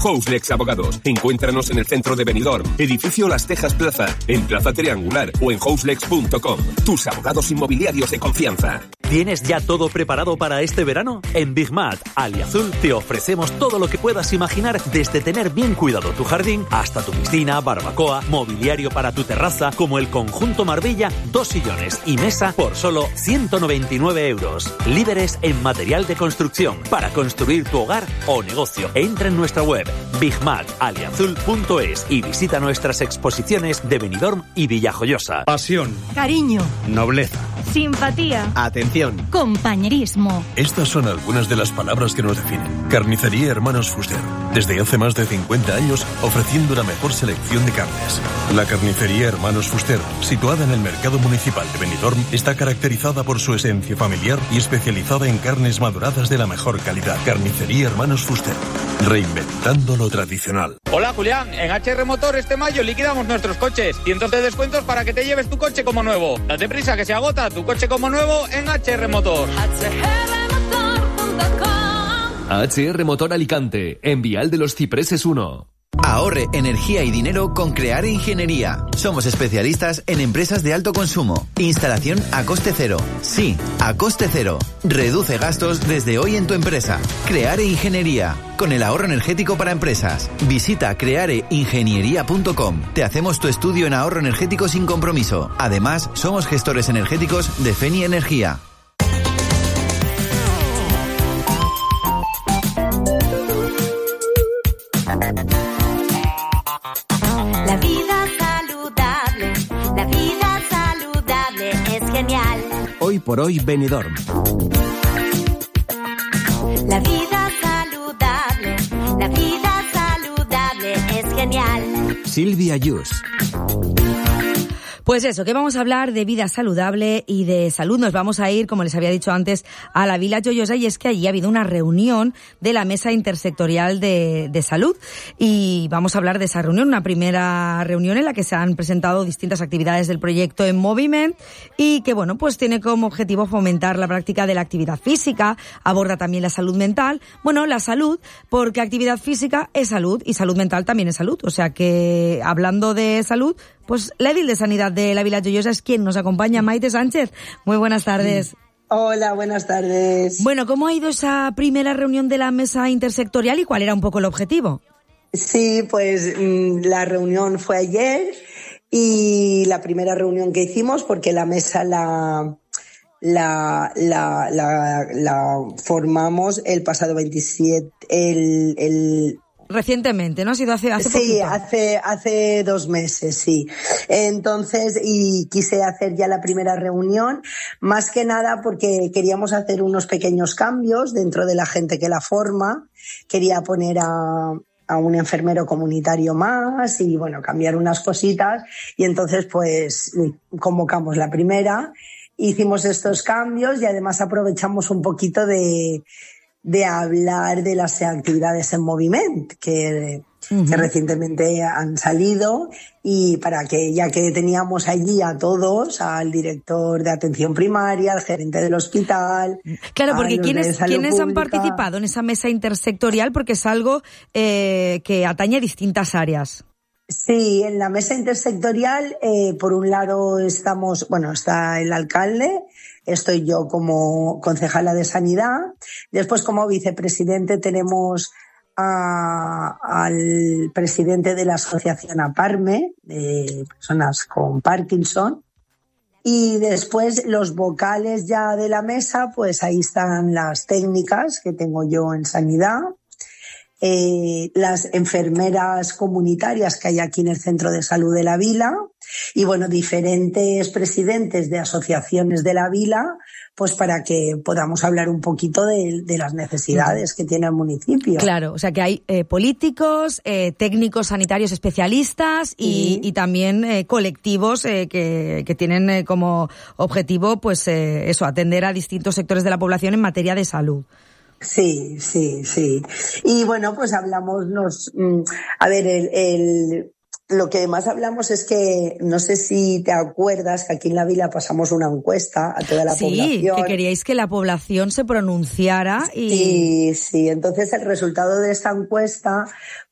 Houselex Abogados. Encuéntranos en el centro de Benidorm, edificio Las Tejas Plaza, en Plaza Triangular o en houselex.com. Tus abogados inmobiliarios de confianza. ¿Tienes ya todo preparado para este verano? En Big Mat, Aliazul, te ofrecemos todo lo que puedas imaginar, desde tener bien cuidado tu jardín hasta tu piscina, barbacoa, mobiliario para tu terraza, como el conjunto Marbella, 2 sillones y mesa por solo 199 euros. Líderes en material de construcción para construir tu hogar o negocio. Entra en nuestra web bigmataliazul.es y visita nuestras exposiciones de Benidorm y Villajoyosa. Pasión. Cariño. Nobleza. Simpatía. Atención. Compañerismo. Estas son algunas de las palabras que nos definen. Carnicería Hermanos Fuster. Desde hace más de 50 años ofreciendo la mejor selección de carnes. La Carnicería Hermanos Fuster, situada en el mercado municipal de Benidorm, está caracterizada por su esencia familiar y especializada en carnes maduradas de la mejor calidad. Carnicería Hermanos Fuster. Reinventando lo tradicional. Hola Julián, en HR Motor este mayo liquidamos nuestros coches. Cientos de descuentos para que te lleves tu coche como nuevo. Date prisa que se agota tu coche como nuevo en HR Motor. HR Motor Alicante, en Vial de los Cipreses 1. Ahorre energía y dinero con Creare Ingeniería. Somos especialistas en empresas de alto consumo. Instalación a coste cero. Sí, a coste cero. Reduce gastos desde hoy en tu empresa. Creare Ingeniería, con el ahorro energético para empresas. Visita creareingeniería.com. Te hacemos tu estudio en ahorro energético sin compromiso. Además, somos gestores energéticos de Feni Energía. La vida saludable es genial. Hoy por hoy Benidorm. La vida saludable es genial. Silvia Yus. Pues eso, que vamos a hablar de vida saludable y de salud. Nos vamos a ir, como les había dicho antes, a la Vila Joiosa, y es que allí ha habido una reunión de la Mesa Intersectorial de Salud, y vamos a hablar de esa reunión, una primera reunión en la que se han presentado distintas actividades del proyecto En Moviment y que, bueno, pues tiene como objetivo fomentar la práctica de la actividad física, aborda también la salud mental, bueno, la salud, porque actividad física es salud y salud mental también es salud, o sea que, hablando de salud, pues la edil de Sanidad de la Vila Joiosa es quien nos acompaña, Maite Sánchez. Muy buenas tardes. Hola, buenas tardes. Bueno, ¿cómo ha ido esa primera reunión de la mesa intersectorial y cuál era un poco el objetivo? Sí, pues la reunión fue ayer y la primera reunión que hicimos, porque la mesa la formamos el pasado 27, Recientemente, ¿no? Ha sido hace poquito. Sí, hace 2 meses, sí. Entonces, y quise hacer ya la primera reunión, más que nada porque queríamos hacer unos pequeños cambios dentro de la gente que la forma. Quería poner a un enfermero comunitario más y, bueno, cambiar unas cositas. Y entonces, pues, convocamos la primera, hicimos estos cambios y además aprovechamos un poquito de hablar de las actividades en movimiento que recientemente han salido, y para que, ya que teníamos allí a todos, al director de atención primaria, al gerente del hospital. Claro, porque ¿quiénes han participado en esa mesa intersectorial? Porque es algo que atañe a distintas áreas. Sí, en la mesa intersectorial, por un lado está el alcalde, estoy yo como concejala de Sanidad. Después, como vicepresidente, tenemos al presidente de la asociación APARME, de personas con Parkinson. Y después, los vocales ya de la mesa, pues ahí están las técnicas que tengo yo en Sanidad, las enfermeras comunitarias que hay aquí en el Centro de Salud de la Vila, y, bueno, diferentes presidentes de asociaciones de la Vila, pues para que podamos hablar un poquito de las necesidades que tiene el municipio. Claro, o sea que hay políticos, técnicos sanitarios especialistas y también colectivos que tienen como objetivo, pues atender a distintos sectores de la población en materia de salud. Sí. Y, bueno, pues hablamos, lo que más hablamos es que, no sé si te acuerdas, que aquí en la Vila pasamos una encuesta a toda la población. Sí, que queríais que la población se pronunciara y... Sí, entonces el resultado de esta encuesta